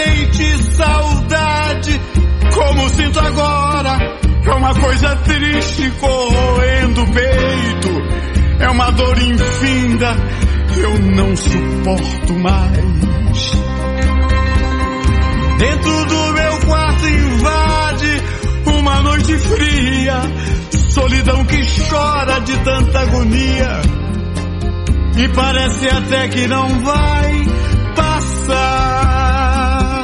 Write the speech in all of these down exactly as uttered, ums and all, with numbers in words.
sente saudade como sinto agora. É uma coisa triste corroendo o peito, é uma dor infinda, eu não suporto mais. Dentro do meu quarto invade uma noite fria, solidão que chora de tanta agonia, e parece até que não vai passar.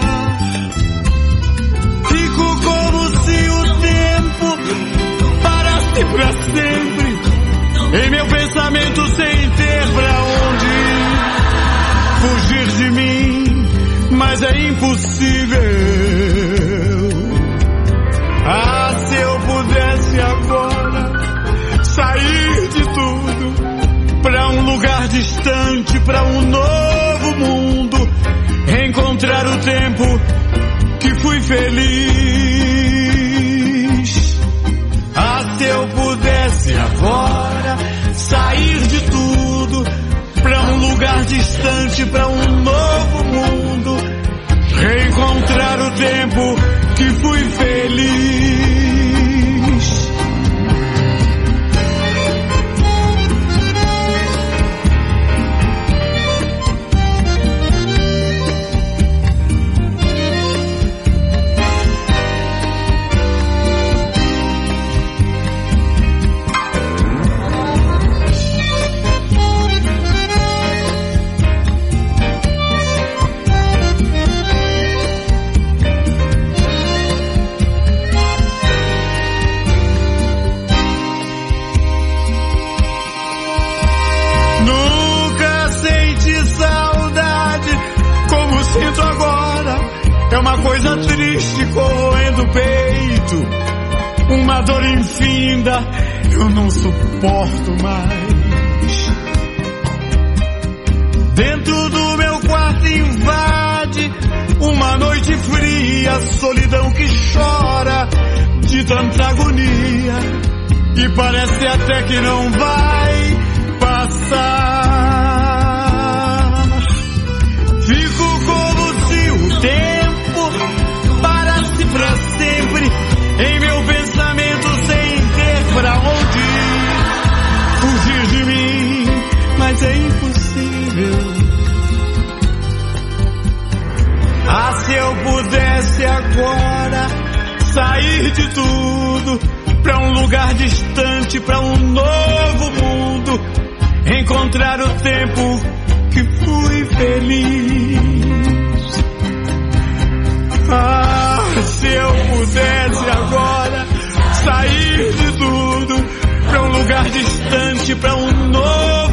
Fico como se o tempo parasse pra sempre, em meu pensamento sem ter pra onde fugir de mim, mas é impossível. Ah, se eu pudesse agora sair de tudo pra um lugar distante, pra um novo mundo, encontrar o tempo que fui feliz. Ah, se eu pudesse agora sair de tudo pra um lugar distante, pra um novo mundo, reencontrar o tempo que fui feliz. Sinto agora, é uma coisa triste corroendo o peito, uma dor infinda, eu não suporto mais. Dentro do meu quarto invade uma noite fria, solidão que chora de tanta agonia, e parece até que não vai passar. Fico como se o tempo parasse pra sempre, em meu pensamento sem ter pra onde fugir de mim, mas é impossível. Ah, se eu pudesse agora sair de tudo pra um lugar distante, pra um novo mundo, encontrar o tempo que fui feliz. Ah, se eu pudesse agora sair de tudo pra um lugar distante, pra um novo